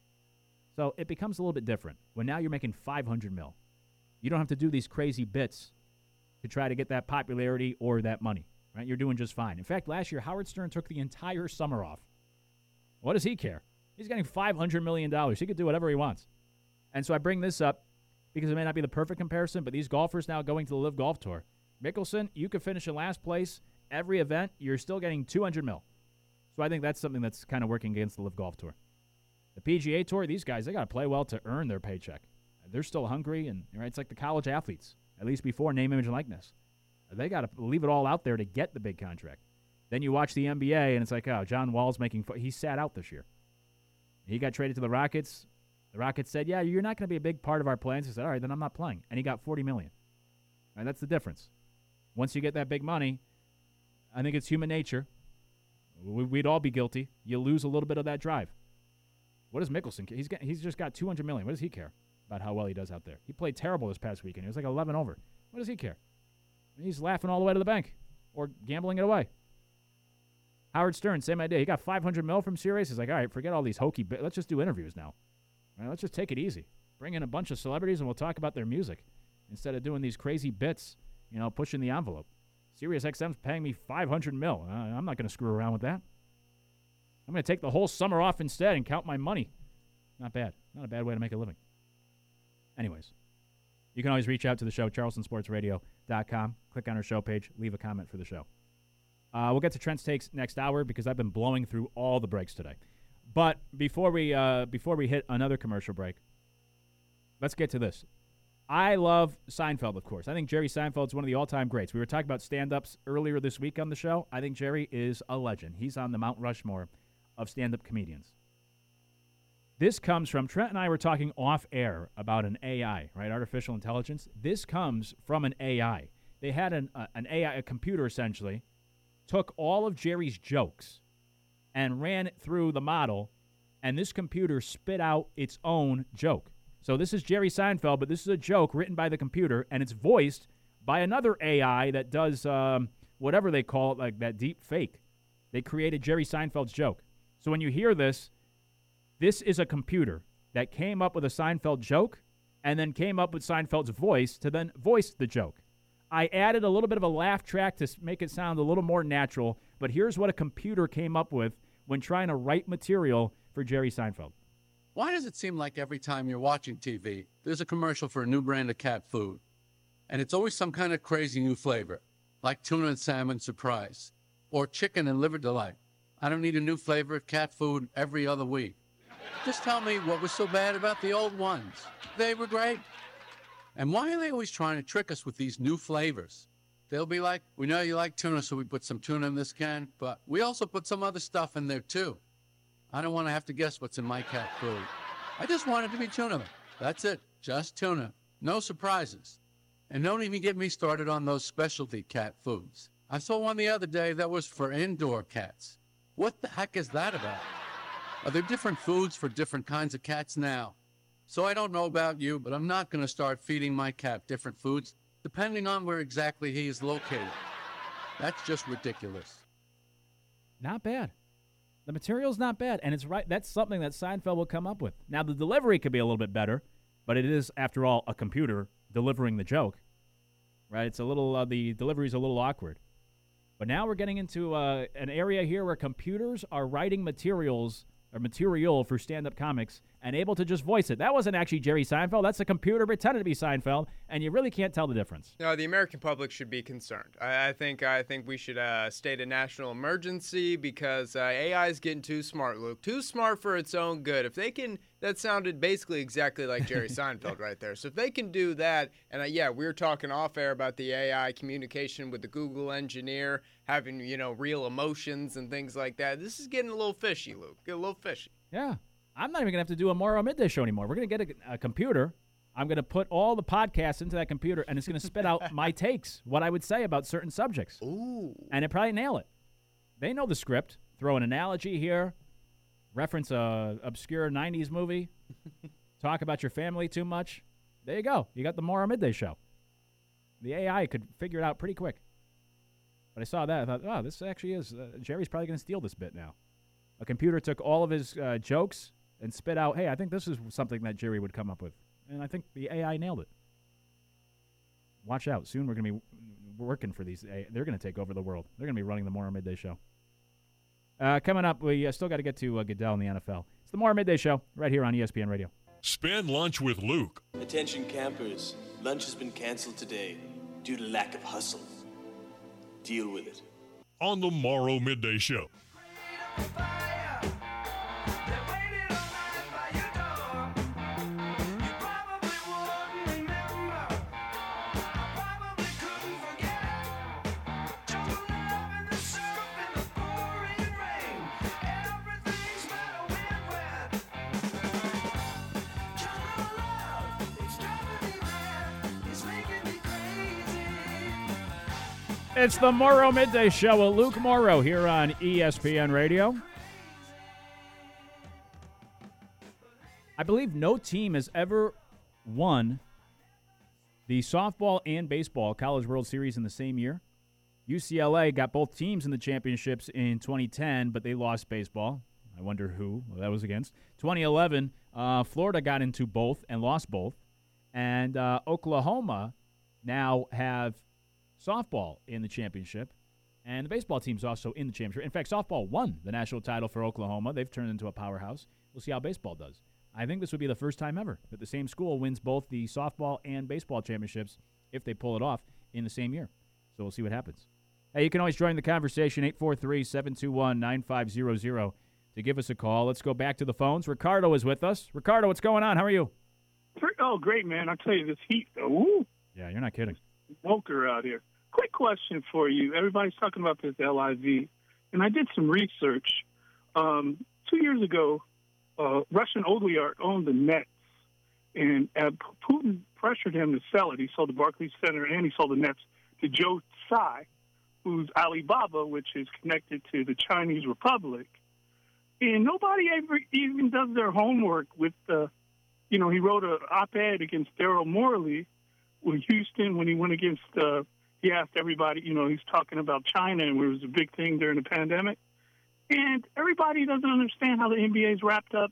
So it becomes a little bit different when now you're making five hundred mil. You don't have to do these crazy bits to try to get that popularity or that money. Right? You're doing just fine. In fact, last year, Howard Stern took the entire summer off. What does he care? He's getting five hundred million dollars. He could do whatever he wants. And so I bring this up because it may not be the perfect comparison, but these golfers now going to the Live Golf Tour. Mickelson, you could finish in last place. Every event, you're still getting two hundred mil. So I think that's something that's kind of working against the Live Golf Tour. The P G A Tour, these guys, they got to play well to earn their paycheck. They're still hungry, and right, it's like the college athletes, at least before name, image, and likeness. They got to leave it all out there to get the big contract. Then you watch the N B A, and it's like, oh, John Wall's making fo- – he sat out this year. He got traded to the Rockets. The Rockets said, yeah, you're not going to be a big part of our plans. He said, all right, then I'm not playing. And he got forty million dollars. Right, that's the difference. Once you get that big money, I think it's human nature. We'd all be guilty. You lose a little bit of that drive. What does Mickelson care? He's, got, he's just got two hundred million dollars. What does he care about how well he does out there? He played terrible this past weekend. He was like eleven over. What does he care? He's laughing all the way to the bank or gambling it away. Howard Stern, same idea. He got five hundred mil from Sirius. He's like, all right, forget all these hokey bits. Let's just do interviews now. All right, let's just take it easy. Bring in a bunch of celebrities and we'll talk about their music instead of doing these crazy bits, you know, pushing the envelope. Sirius X M's paying me five hundred mil. Uh, I'm not going to screw around with that. I'm going to take the whole summer off instead and count my money. Not bad. Not a bad way to make a living. Anyways, you can always reach out to the show, charleston sports radio dot com. Click on our show page. Leave a comment for the show. Uh, we'll get to Trent's Takes next hour because I've been blowing through all the breaks today. But before we uh, before we hit another commercial break, let's get to this. I love Seinfeld, of course. I think Jerry Seinfeld's one of the all-time greats. We were talking about stand-ups earlier this week on the show. I think Jerry is a legend. He's on the Mount Rushmore of stand-up comedians. This comes from, Trent and I were talking off-air about an A I, right, artificial intelligence. This comes from an A I. They had an, uh, an A I, a computer essentially, took all of Jerry's jokes and ran it through the model, and this computer spit out its own joke. So this is Jerry Seinfeld, but this is a joke written by the computer, and it's voiced by another A I that does um, whatever they call it, like that deep fake. They created Jerry Seinfeld's joke. So when you hear this, this is a computer that came up with a Seinfeld joke and then came up with Seinfeld's voice to then voice the joke. I added a little bit of a laugh track to make it sound a little more natural, but here's what a computer came up with when trying to write material for Jerry Seinfeld. Why does it seem like every time you're watching T V, there's a commercial for a new brand of cat food? And it's always some kind of crazy new flavor, like tuna and salmon surprise, or chicken and liver delight. I don't need a new flavor of cat food every other week. Just tell me what was so bad about the old ones. They were great. And why are they always trying to trick us with these new flavors? They'll be like, we know you like tuna, so we put some tuna in this can, but we also put some other stuff in there too. I don't want to have to guess what's in my cat food. I just want it to be tuna. That's it. Just tuna. No surprises. And don't even get me started on those specialty cat foods. I saw one the other day that was for indoor cats. What the heck is that about? Are there different foods for different kinds of cats now? So I don't know about you, but I'm not going to start feeding my cat different foods depending on where exactly he is located. That's just ridiculous. Not bad. The material's not bad, and it's right. That's something that Seinfeld will come up with. Now, the delivery could be a little bit better, but it is, after all, a computer delivering the joke, right? It's a little, uh, the delivery's a little awkward. But now we're getting into uh, an area here where computers are writing materials or material for stand-up comics and able to just voice it. That wasn't actually Jerry Seinfeld. That's a computer pretending to be Seinfeld, and you really can't tell the difference. No, the American public should be concerned. I, I think I think we should uh, state a national emergency because uh, A I is getting too smart, Luke. Too smart for its own good. If they can, that sounded basically exactly like Jerry Seinfeld right there. So if they can do that, and uh, yeah, we were talking off air about the A I communication with the Google engineer, having, you know, real emotions and things like that. This is getting a little fishy, Luke. Get a little fishy. Yeah. I'm not even going to have to do a Morrow Midday Show anymore. We're going to get a, a computer. I'm going to put all the podcasts into that computer, and it's going to spit out my takes, what I would say about certain subjects. Ooh. And it probably nail it. They know the script. Throw an analogy here. Reference a obscure nineties movie. Talk about your family too much. There you go. You got the Morrow Midday Show. The A I could figure it out pretty quick. But I saw that. I thought, oh, this actually is. Uh, Jerry's probably going to steal this bit now. A computer took all of his uh, jokes and spit out, hey, I think this is something that Jerry would come up with. And I think the A I nailed it. Watch out. Soon we're going to be working for these. A- They're going to take over the world. They're going to be running the Morrow Midday Show. Uh, coming up, we uh, still got to get to uh, Goodell in the N F L. It's the Morrow Midday Show right here on E S P N Radio. Spend lunch with Luke. Attention campers, lunch has been canceled today due to lack of hustle. Deal with it. On the Morrow Midday Show. It's the Morrow Midday Show with Luke Morrow here on E S P N Radio. I believe no team has ever won the softball and baseball College World Series in the same year. U C L A got both teams in the championships in twenty ten, but they lost baseball. I wonder who that was against. twenty eleven, uh, Florida got into both and lost both. And uh, Oklahoma now have softball in the championship, And the baseball team's also in the championship. In fact, softball won the national title for Oklahoma. They've turned into a powerhouse. We'll see how baseball does. I think this would be the first time ever that the same school wins both the softball and baseball championships if they pull it off in the same year. So we'll see what happens. Hey, you can always join the conversation, eight four three, seven two one, nine five zero zero, to give us a call. Let's go back to the phones. Ricardo is with us. Ricardo, what's going on? How are you? Oh, great, man. I'll tell you, this heat, though. Woo. Yeah, you're not kidding. Woker out here. Quick question for you. Everybody's talking about this L I V, and I did some research. Um, two years ago, uh, Russian oligarch owned the Nets, and uh, Putin pressured him to sell it. He sold the Barclays Center, and he sold the Nets to Joe Tsai, who's Alibaba, which is connected to the Chinese Republic. And nobody ever even does their homework with the, you know, he wrote an op-ed against Daryl Morley with Houston when he went against, uh, he asked everybody, you know, he's talking about China, and it was a big thing during the pandemic. And everybody doesn't understand how the N B A is wrapped up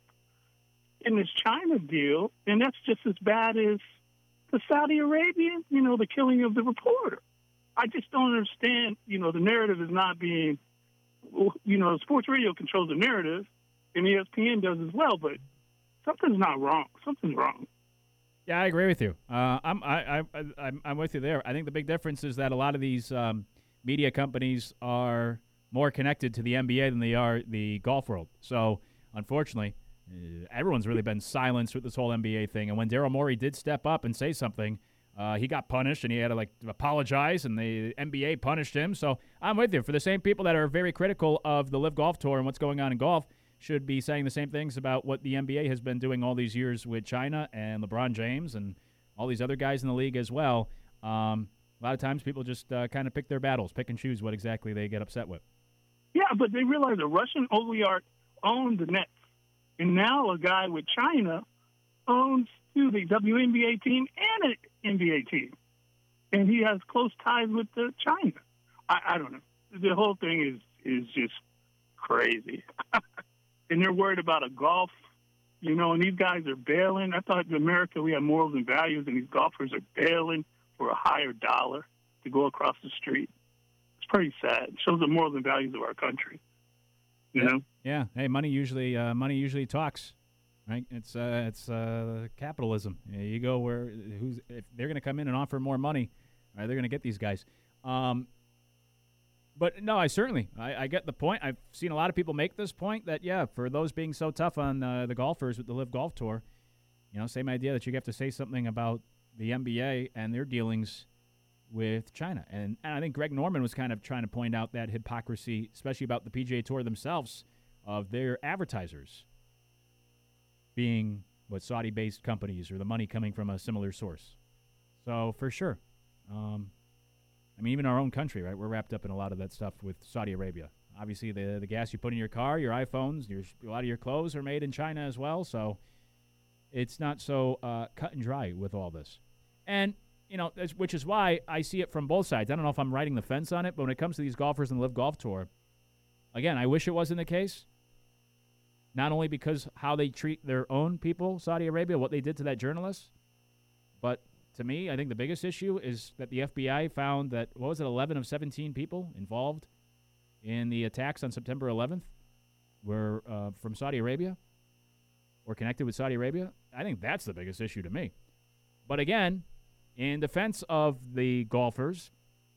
in this China deal, and that's just as bad as the Saudi Arabian, you know, the killing of the reporter. I just don't understand, you know, the narrative is not being, you know, sports radio controls the narrative, and E S P N does as well, but something's not wrong. Something's wrong. Yeah, I agree with you. Uh, I'm I, I I'm I'm with you there. I think the big difference is that a lot of these um, media companies are more connected to the N B A than they are the golf world. So, unfortunately, uh, everyone's really been silenced with this whole N B A thing. And when Daryl Morey did step up and say something, uh, he got punished, and he had to like apologize, and the N B A punished him. So, I'm with you. For the same people that are very critical of the Live Golf Tour and what's going on in golf, should be saying the same things about what the N B A has been doing all these years with China and LeBron James and all these other guys in the league as well. Um, a lot of times people just uh, kind of pick their battles, pick and choose what exactly they get upset with. Yeah, but they realize a Russian oligarch owned the Nets, and now a guy with China owns the W N B A team and an N B A team, and he has close ties with the China. I, I don't know. The whole thing is is just crazy. And they're worried about a golf, you know, and these guys are bailing. I thought in America we have morals and values, and these golfers are bailing for a higher dollar to go across the street. It's pretty sad. It shows the morals and values of our country, you yeah. know? Yeah. Hey, money usually uh, money usually talks, right? It's uh, it's uh, capitalism. You go where who's if they're going to come in and offer more money, right, they're going to get these guys. Um, But, no, I certainly, I, I get the point. I've seen a lot of people make this point that, yeah, for those being so tough on uh, the golfers with the Live Golf Tour, you know, same idea that you have to say something about the N B A and their dealings with China. And, and I think Greg Norman was kind of trying to point out that hypocrisy, especially about the P G A Tour themselves, of their advertisers being, what, Saudi-based companies or the money coming from a similar source. So, for sure. Um I mean, even our own country, right? We're wrapped up in a lot of that stuff with Saudi Arabia. Obviously, the the gas you put in your car, your iPhones, your, a lot of your clothes are made in China as well. So it's not so uh, cut and dry with all this. And, you know, which is why I see it from both sides. I don't know if I'm riding the fence on it, but when it comes to these golfers and the Live Golf Tour, again, I wish it wasn't the case. Not only because how they treat their own people, Saudi Arabia, what they did to that journalist, but to me, I think the biggest issue is that the F B I found that, what was it, eleven of seventeen people involved in the attacks on September eleventh were uh, from Saudi Arabia or connected with Saudi Arabia. I think that's the biggest issue to me. But again, in defense of the golfers,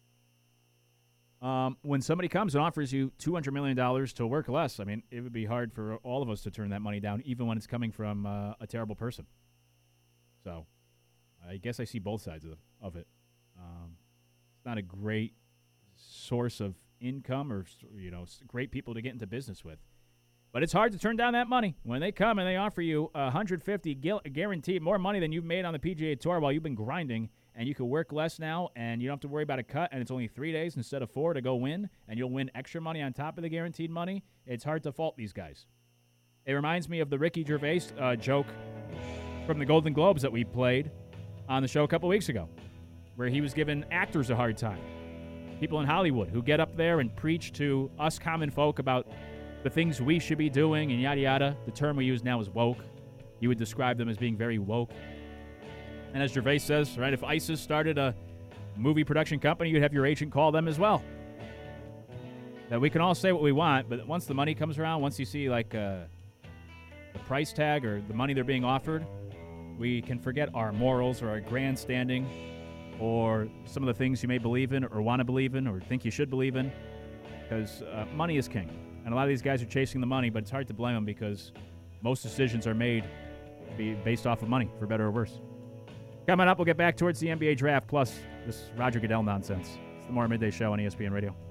um, when somebody comes and offers you two hundred million dollars to work less, I mean, it would be hard for all of us to turn that money down, even when it's coming from uh, a terrible person. So I guess I see both sides of, of it. Um, it's not a great source of income or, you know, great people to get into business with. But it's hard to turn down that money. When they come and they offer you one hundred fifty guaranteed, more money than you've made on the P G A Tour while you've been grinding, and you can work less now, and you don't have to worry about a cut, and it's only three days instead of four to go win, and you'll win extra money on top of the guaranteed money, it's hard to fault these guys. It reminds me of the Ricky Gervais uh, joke from the Golden Globes that we played on the show a couple weeks ago, where he was giving actors a hard time. People in Hollywood who get up there and preach to us common folk about the things we should be doing and yada yada. The term we use now is woke. He would describe them as being very woke. And as Gervais says, right, if ISIS started a movie production company, you'd have your agent call them as well. that we can all say what we want, but once the money comes around, once you see like uh, the price tag or the money they're being offered, we can forget our morals or our grandstanding or some of the things you may believe in or want to believe in or think you should believe in, because uh, money is king. And a lot of these guys are chasing the money, but it's hard to blame them because most decisions are made be based off of money, for better or worse. Coming up, we'll get back towards the N B A draft, plus this Roger Goodell nonsense. It's the More Midday Show on E S P N Radio.